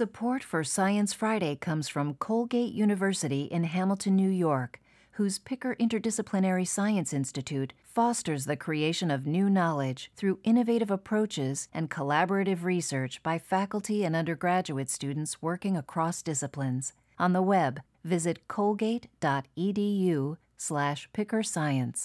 Support for Science Friday comes from Colgate University in Hamilton, New York, whose Picker Interdisciplinary Science Institute fosters the creation of new knowledge through innovative approaches and collaborative research by faculty and undergraduate students working across disciplines. On the web, visit colgate.edu/pickerscience.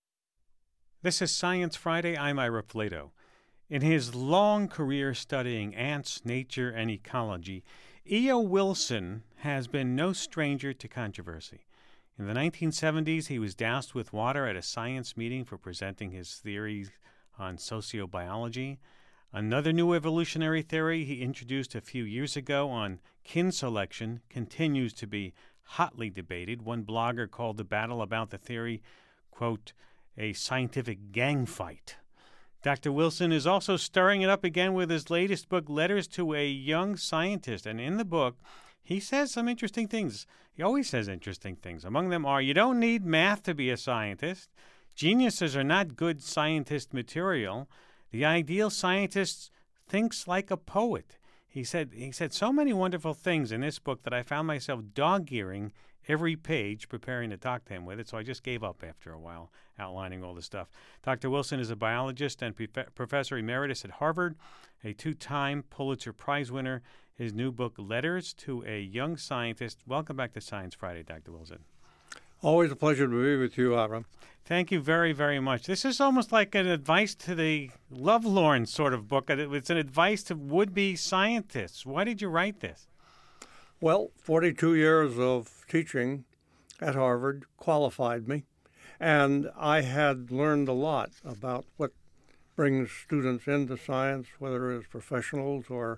This is Science Friday. I'm Ira Flato. In his long career studying ants, nature, and ecology, E.O. Wilson has been no stranger to controversy. In the 1970s, he was doused with water at a science meeting for presenting his theories on sociobiology. Another new evolutionary theory he introduced a few years ago on kin selection continues to be hotly debated. One blogger called the battle about the theory, quote, a scientific gang fight. Dr. Wilson is also stirring it up again with his latest book, Letters to a Young Scientist. And in the book, he says some interesting things. He always says interesting things. Among them are, you don't need math to be a scientist. Geniuses are not good scientist material. The ideal scientist thinks like a poet. He said so many wonderful things in this book that I found myself dog-earing every page preparing to talk to him with it, so I just gave up after a while outlining all the stuff. Dr. Wilson is a biologist and professor emeritus at Harvard, a two-time Pulitzer Prize winner. His new book, Letters to a Young Scientist. Welcome back to Science Friday, Dr. Wilson. Always a pleasure to be with you, Ira. Thank you very, very much. This is almost like an advice to the lovelorn sort of book. It's an advice to would-be scientists. Why did you write this? Well, 42 years of teaching at Harvard qualified me, and I had learned a lot about what brings students into science, whether as professionals or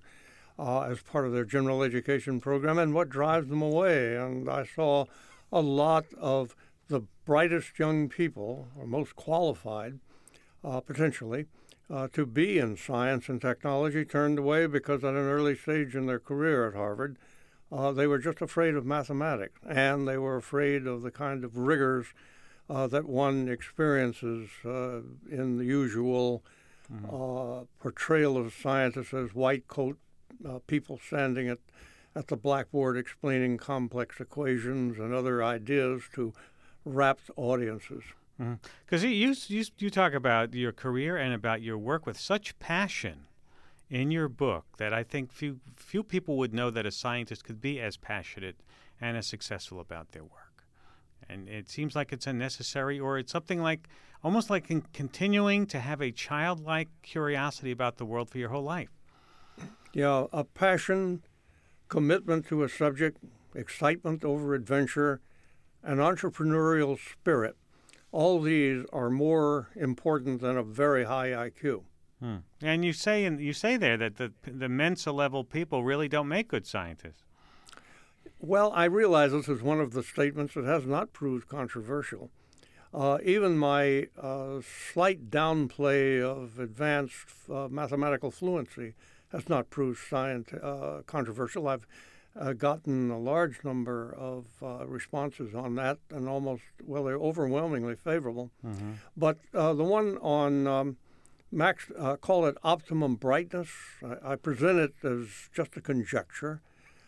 as part of their general education program, and what drives them away. And I saw a lot of the brightest young people, or most qualified, potentially, to be in science and technology turned away because at an early stage in their career at Harvard, they were just afraid of mathematics, and they were afraid of the kind of rigors that one experiences in the usual portrayal of scientists as white coat people standing at the blackboard explaining complex equations and other ideas to rapt audiences. Because you talk about your career and about your work with such passion in your book that I think few people would know that a scientist could be as passionate and as successful about their work. And it seems like it's unnecessary, or it's something like almost like continuing to have a childlike curiosity about the world for your whole life. Yeah, a passion, commitment to a subject, excitement over adventure, an entrepreneurial spirit. All these are more important than a very high IQ. And you say there that the Mensa level people really don't make good scientists. Well, I realize this is one of the statements that has not proved controversial. Even my slight downplay of advanced mathematical fluency has not proved controversial. I've gotten a large number of responses on that, and they're overwhelmingly favorable. But the one on Max, call it optimum brightness. I present it as just a conjecture,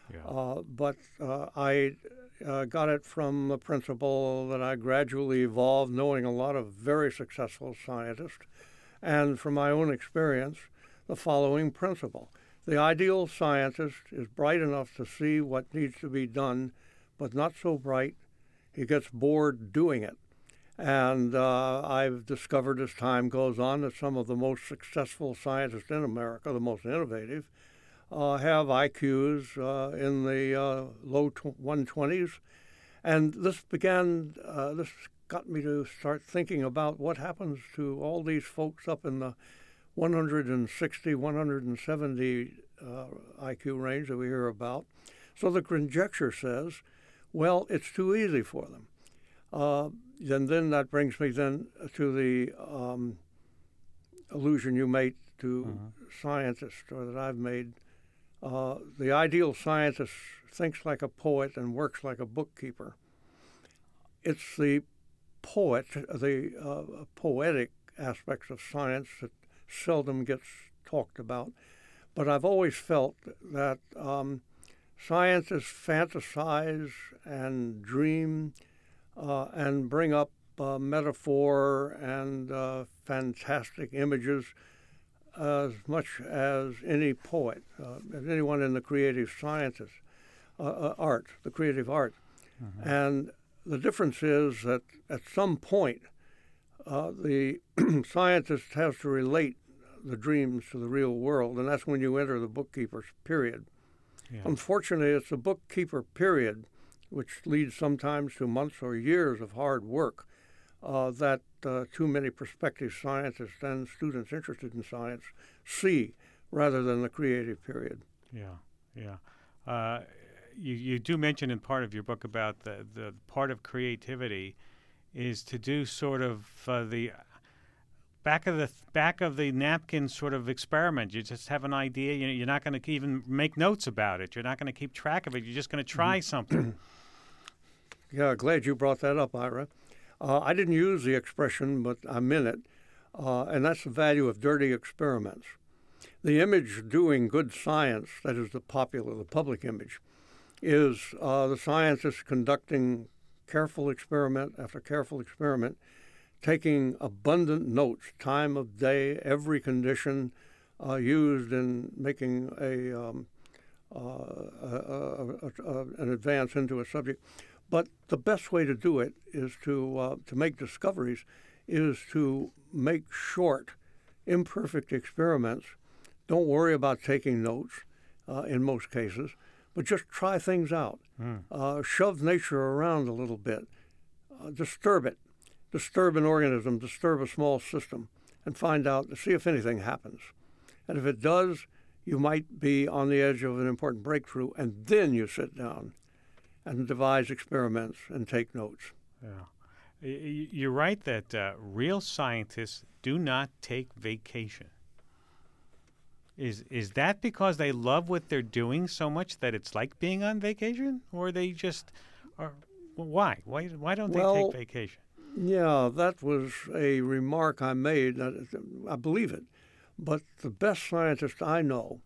but I got it from the principle that I gradually evolved, knowing a lot of very successful scientists, and from my own experience, the following principle. The ideal scientist is bright enough to see what needs to be done, but not so bright he gets bored doing it. And I've discovered as time goes on that some of the most successful scientists in America, the most innovative, have IQs in the low 120s. And this got me to start thinking about what happens to all these folks up in the 160, 170 IQ range that we hear about. So the conjecture says, well, it's too easy for them. Then that brings me then to the allusion you made to scientists, or that I've made. The ideal scientist thinks like a poet and works like a bookkeeper. It's the poetic aspects of science that seldom gets talked about. but I've always felt that scientists fantasize and dream and bring up metaphor and fantastic images as much as any poet, as anyone in the creative sciences, art, the creative art. Mm-hmm. And the difference is that at some point, the scientist has to relate the dreams to the real world, and that's when you enter the bookkeeper's period. Yeah. Unfortunately, it's the bookkeeper period, which leads sometimes to months or years of hard work, that too many prospective scientists and students interested in science see, rather than the creative period. Yeah. You do mention in part of your book about the part of creativity is to do sort of the back of the napkin sort of experiment. You just have an idea. You're not going to even make notes about it. You're not going to keep track of it. You're just going to try something. Yeah, glad you brought that up, Ira. I didn't use the expression, but I meant it, and that's the value of dirty experiments. The image doing good science, that is the public image, is the scientist conducting careful experiment after careful experiment, taking abundant notes, time of day, every condition used in making an advance into a subject. But the best way to do it is to make discoveries, is to make short, imperfect experiments. Don't worry about taking notes in most cases, but just try things out. Shove nature around a little bit. Disturb it. Disturb an organism, disturb a small system, and find out, see if anything happens. And if it does, you might be on the edge of an important breakthrough, and then you sit down and devise experiments and take notes. Yeah. You're right that real scientists do not take vacation. Is that because they love what they're doing so much that it's like being on vacation, or they just are? Why? Why don't they take vacation? Yeah, that was a remark I made. I believe it, but the best scientists I know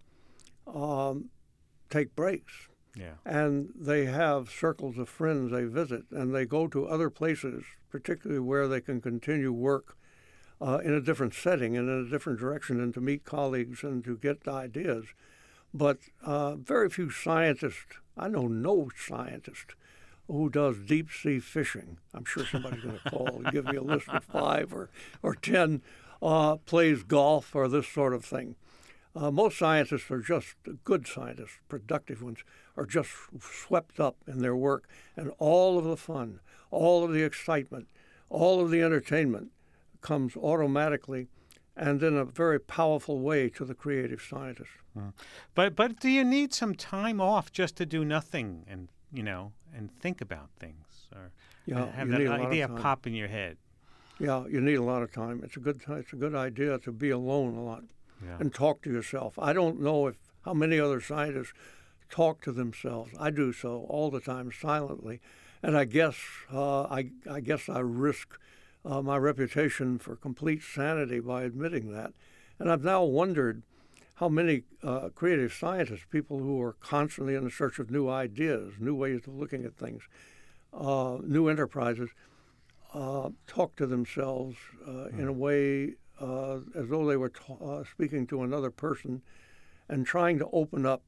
take breaks. Yeah. And they have circles of friends they visit, and they go to other places, particularly where they can continue work in a different setting and in a different direction, and to meet colleagues and to get ideas. But very few scientists, I know no scientist who does deep-sea fishing. I'm sure somebody's going to call and give me a list of 5 or 10, plays golf or this sort of thing. Most scientists are just good scientists, productive ones, are just swept up in their work, and all of the fun, all of the excitement, all of the entertainment comes automatically and in a very powerful way to the creative scientist. But do you need some time off just to do nothing and think about things, or have that idea pop in your head? Yeah, you need a lot of time. It's a good idea to be alone a lot. Yeah. And talk to yourself. I don't know how many other scientists talk to themselves. I do so all the time, silently, and I guess I risk my reputation for complete sanity by admitting that. And I've now wondered how many creative scientists, people who are constantly in the search of new ideas, new ways of looking at things, new enterprises, talk to themselves in a way as though they were speaking to another person and trying to open up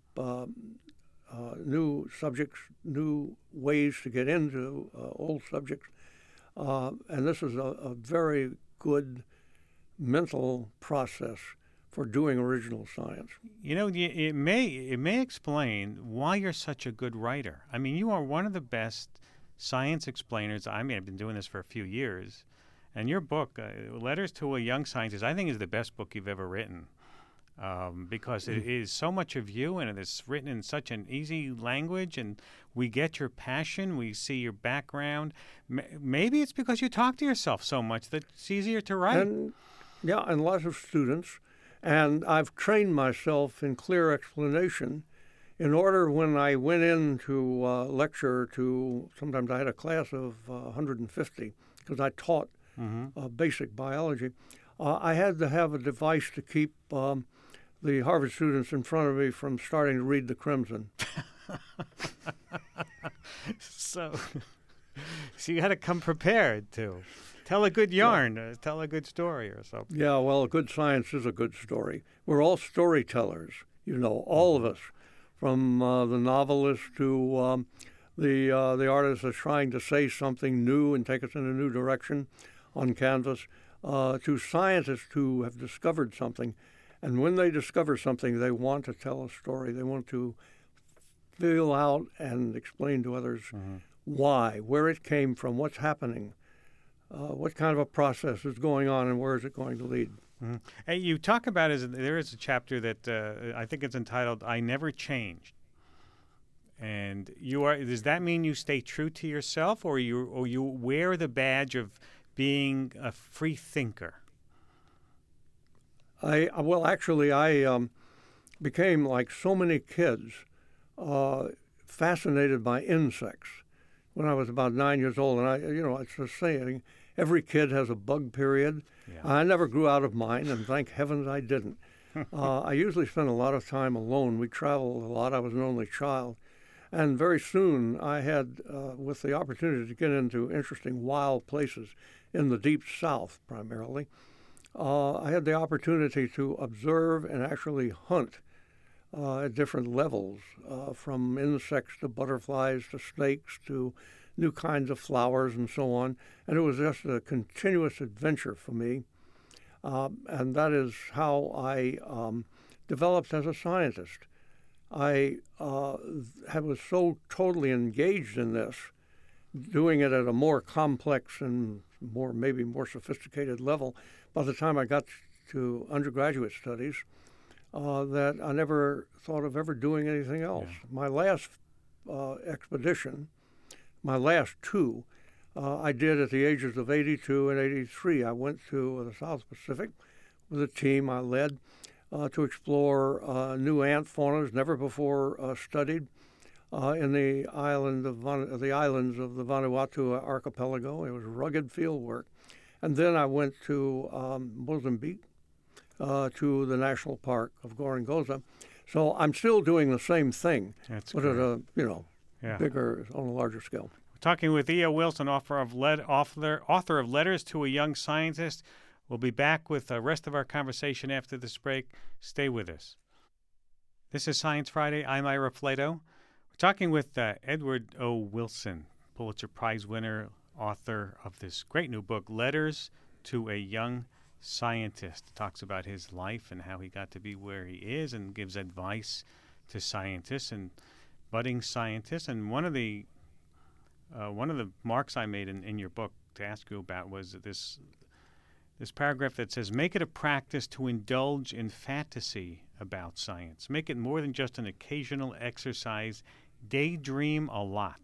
new subjects, new ways to get into old subjects. And this is a very good mental process for doing original science. It may explain why you're such a good writer. I mean, you are one of the best science explainers. I mean, I've been doing this for a few years. And your book, Letters to a Young Scientist, I think is the best book you've ever written because it is so much of you, and it's written in such an easy language, and we get your passion, we see your background. Maybe it's because you talk to yourself so much that it's easier to write. And lots of students. And I've trained myself in clear explanation in order when I went in to lecture to, sometimes I had a class of 150 because I taught basic biology. I had to have a device to keep the Harvard students in front of me from starting to read the Crimson. So you had to come prepared to tell a good yarn, tell a good story or something. Yeah, well, good science is a good story. We're all storytellers, all of us, from the novelist to the artist that's trying to say something new and take us in a new direction on canvas, to scientists who have discovered something. And when they discover something, they want to tell a story. They want to feel out and explain to others why, where it came from, what's happening, what kind of a process is going on, and where is it going to lead. Mm-hmm. Hey, you talk about there is a chapter that I think it's entitled "I Never Changed," and does that mean you stay true to yourself, or you wear the badge of being a free thinker? I became, like so many kids, fascinated by insects when I was about 9 years old. And it's the saying, every kid has a bug period. Yeah. I never grew out of mine, and thank heavens I didn't. I usually spent a lot of time alone. We traveled a lot. I was an only child. And very soon I had, with the opportunity to get into interesting wild places in the deep South primarily, I had the opportunity to observe and actually hunt at different levels, from insects to butterflies to snakes to new kinds of flowers and so on. And it was just a continuous adventure for me. And that is how I developed as a scientist. I was so totally engaged in this, doing it at a more complex and maybe more sophisticated level by the time I got to undergraduate studies, that I never thought of ever doing anything else. Yeah. My last expedition, my last two, I did at the ages of 82 and 83. I went to the South Pacific with a team I led to explore new ant faunas never before studied in the islands of the Vanuatu archipelago. It was rugged field work. And then I went to Mozambique, to the national park of Gorongosa. So I'm still doing the same thing, but great. At a bigger, on a larger scale. We're talking with E.O. Wilson, author of Letters to a Young Scientist. We'll be back with the rest of our conversation after this break. Stay with us. This is Science Friday. I'm Ira Flato. We're talking with Edward O. Wilson, Pulitzer Prize winner, author of this great new book, Letters to a Young Scientist. Talks about his life and how he got to be where he is, and gives advice to scientists and budding scientists. And one of the marks I made in your book to ask you about was this paragraph that says, make it a practice to indulge in fantasy about science. Make it more than just an occasional exercise. Daydream a lot.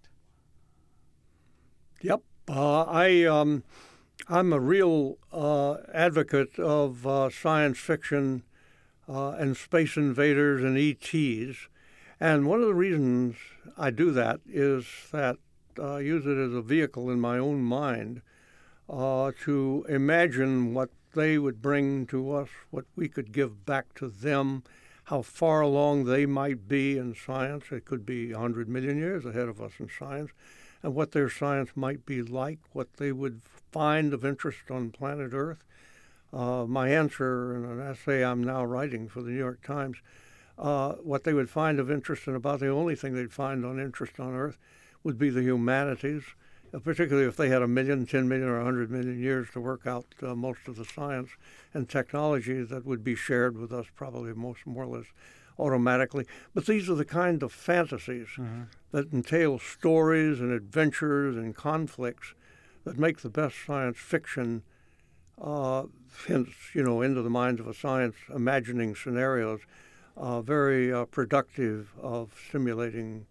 Yep. I'm a real advocate of science fiction and space invaders and ETs. And one of the reasons I do that is that I use it as a vehicle in my own mind to imagine what they would bring to us, what we could give back to them, how far along they might be in science. It could be 100 million years ahead of us in science, and what their science might be like, what they would find of interest on planet Earth. My answer in an essay I'm now writing for the New York Times, what they would find of interest, and about the only thing they'd find on interest on Earth would be the humanities, particularly if they had 1 million, 10 million, or 100 million years to work out most of the science and technology that would be shared with us probably more or less automatically. But these are the kind of fantasies that entail stories and adventures and conflicts that make the best science fiction, hence, into the minds of a science imagining scenarios, very productive of stimulating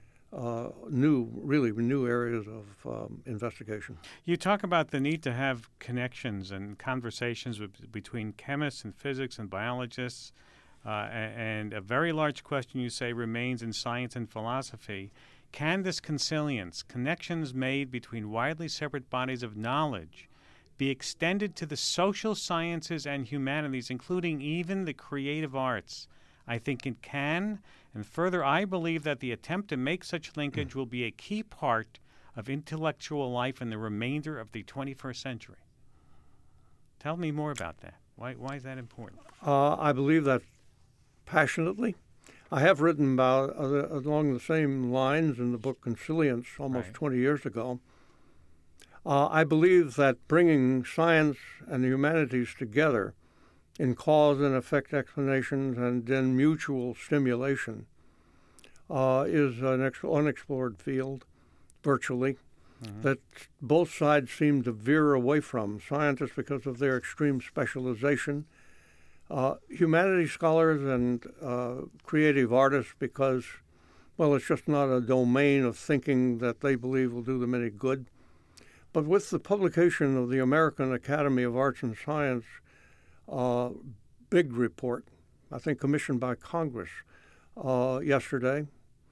new areas of investigation. You talk about the need to have connections and conversations between chemists and physics and biologists, and a very large question, you say, remains in science and philosophy. Can this consilience, connections made between widely separate bodies of knowledge, be extended to the social sciences and humanities, including even the creative arts? I think it can, and further, I believe that the attempt to make such linkage will be a key part of intellectual life in the remainder of the 21st century. Tell me more about that. Why is that important? I believe that passionately. I have written about along the same lines in the book Consilience almost 20 years ago. I believe that bringing science and the humanities together in cause and effect explanations and in mutual stimulation is an unexplored field, virtually, that both sides seem to veer away from. Scientists because of their extreme specialization, humanities scholars and creative artists because, well, it's just not a domain of thinking that they believe will do them any good. But with the publication of the American Academy of Arts and Science big report, I think commissioned by Congress yesterday,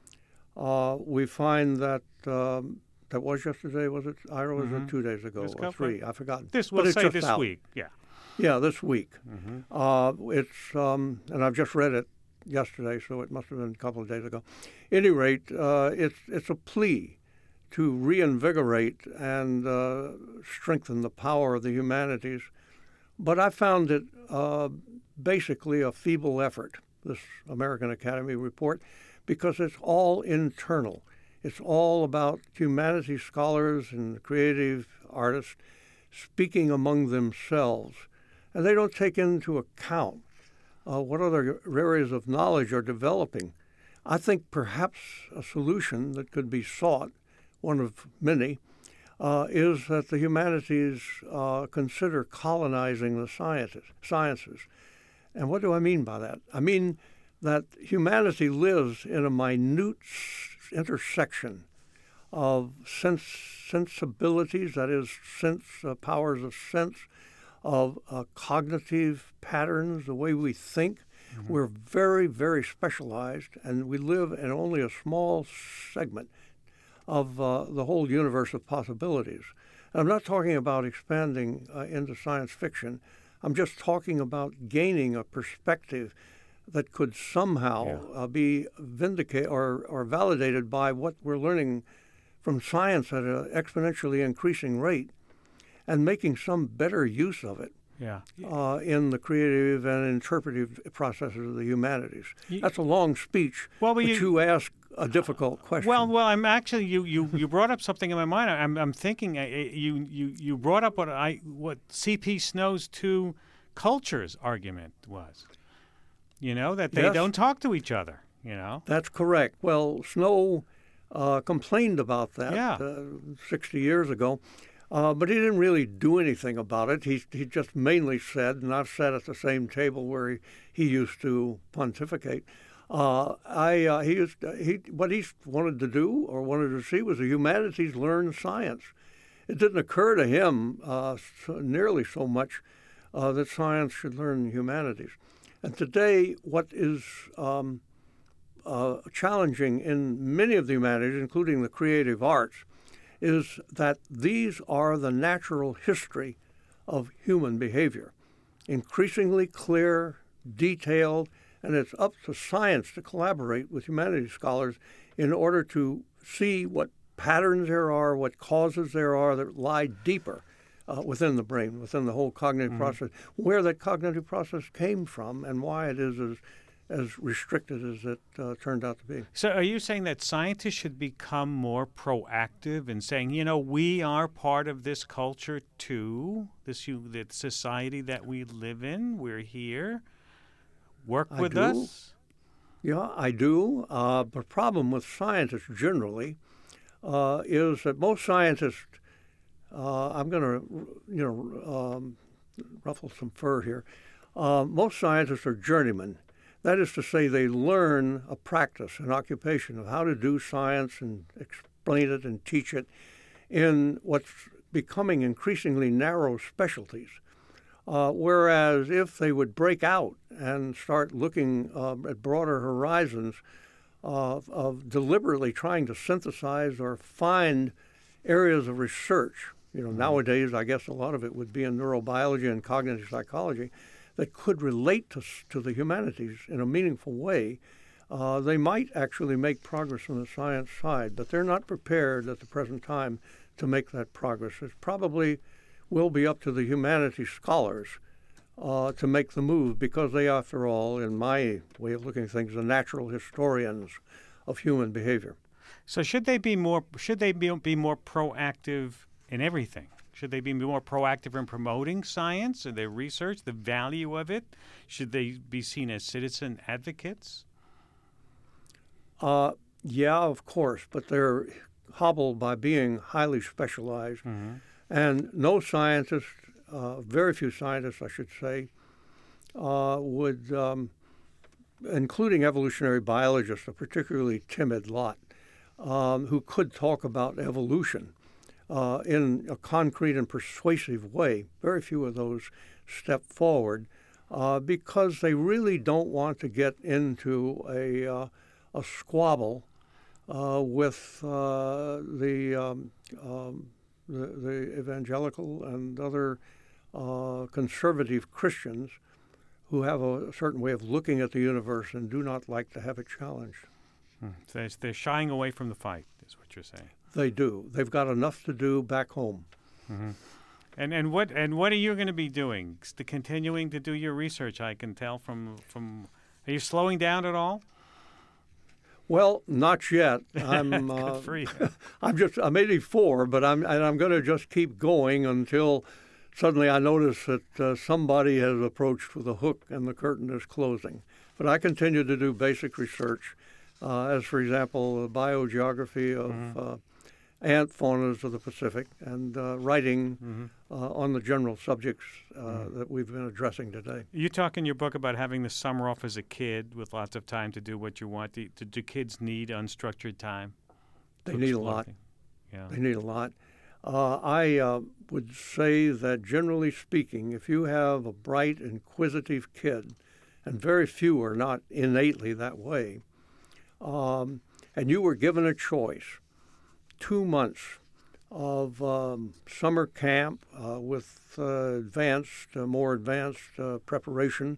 we find that that was yesterday, was it, Ira? Was it 2 days ago or three? I've forgotten. We'll say this week, yeah. Yeah, this week. It's and I've just read it yesterday, so it must have been a couple of days ago. At any rate, it's a plea to reinvigorate and strengthen the power of the humanities. But I found it basically a feeble effort, this American Academy report, because it's all internal. It's all about humanities scholars and creative artists speaking among themselves. And they don't take into account what other areas of knowledge are developing. I think perhaps a solution that could be sought, one of many, is that the humanities consider colonizing the sciences. And what do I mean by that? I mean that humanity lives in a minute intersection of sensibilities, that is, powers of sense, of cognitive patterns, the way we think. We're very, very specialized, and we live in only a small segment of the whole universe of possibilities. And I'm not talking about expanding into science fiction. I'm just talking about gaining a perspective that could somehow be vindicated or validated by what we're learning from science at an exponentially increasing rate, and making some better use of it in the creative and interpretive processes of the humanities. That's a long speech, but you ask a difficult question. Well, I'm actually you brought up something in my mind. I'm thinking you brought up what C.P. Snow's two cultures argument was. You know, that they don't talk to each other. You know, that's correct. Well, Snow complained about that 60 years ago. But he didn't really do anything about it. He just mainly said, and I've sat at the same table where he used to pontificate. What he wanted to do or wanted to see was the humanities learn science. It didn't occur to him nearly so much that science should learn humanities. And today, what is challenging in many of the humanities, including the creative arts, is that these are the natural history of human behavior, increasingly clear, detailed, and it's up to science to collaborate with humanities scholars in order to see what patterns there are, what causes there are that lie deeper within the brain, within the whole cognitive process, where that cognitive process came from and why it is as restricted as it turned out to be. So are you saying that scientists should become more proactive in saying, you know, we are part of this culture too, this society that we live in, we're here, work with us? Yeah, I do. The problem with scientists generally is that most scientists, I'm going to, ruffle some fur here, most scientists are journeymen. That is to say, they learn a practice, an occupation of how to do science and explain it and teach it in what's becoming increasingly narrow specialties. Whereas if they would break out and start looking at broader horizons of deliberately trying to synthesize or find areas of research Nowadays, I guess a lot of it would be in neurobiology and cognitive psychology that could relate to the humanities in a meaningful way. They might actually make progress on the science side, but they're not prepared at the present time to make that progress. It probably will be up to the humanities scholars to make the move, because they, after all, in my way of looking at things, the natural historians of human behavior. So should they be more proactive in everything? Should they be more proactive in promoting science and their research, the value of it? Should they be seen as citizen advocates? Yeah, of course, but they're hobbled by being highly specialized. Mm-hmm. And no scientist, very few scientists, I should say, would, including evolutionary biologists, a particularly timid lot, who could talk about evolution in a concrete and persuasive way. Very few of those step forward because they really don't want to get into a squabble with the evangelical and other conservative Christians who have a certain way of looking at the universe and do not like to have it challenged. So they're shying away from the fight, is what you're saying. They do. They've got enough to do back home. Mm-hmm. And what are you going to be doing? Continuing to do your research, I can tell from. Are you slowing down at all? Well, not yet. I'm Good for you. I'm 84, but I'm going to just keep going until suddenly I notice that somebody has approached with a hook and the curtain is closing. But I continue to do basic research, as for example, biogeography of ant faunas of the Pacific, and writing on the general subjects that we've been addressing today. You talk in your book about having the summer off as a kid with lots of time to do what you want. Do kids need unstructured time? They need a lot. Yeah. They need a lot. I would say that generally speaking, if you have a bright, inquisitive kid, and very few are not innately that way, and you were given a choice, 2 months of summer camp with more advanced preparation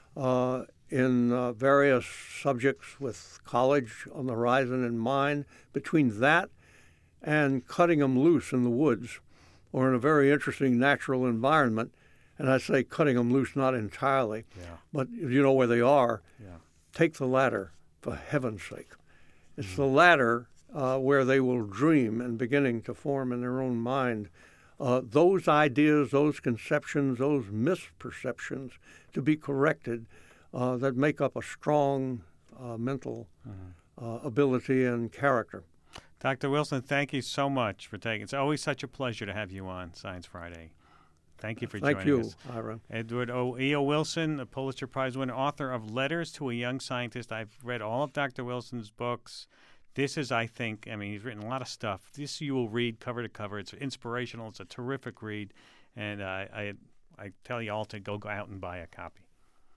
in various subjects with college on the horizon in mind, between that and cutting them loose in the woods or in a very interesting natural environment, and I say cutting them loose not entirely, but you know where they are, take the latter, for heaven's sake. It's the latter where they will dream and beginning to form in their own mind those ideas, those conceptions, those misperceptions to be corrected that make up a strong mental ability and character. Dr. Wilson, thank you so much for taking. It's always such a pleasure to have you on Science Friday. Thank you for joining us. Thank you, Ira. Edward E.O. Wilson, a Pulitzer Prize winner, author of Letters to a Young Scientist. I've read all of Dr. Wilson's books. This is, I think, he's written a lot of stuff. This you will read cover to cover. It's inspirational. It's a terrific read. And I tell you all to go out and buy a copy.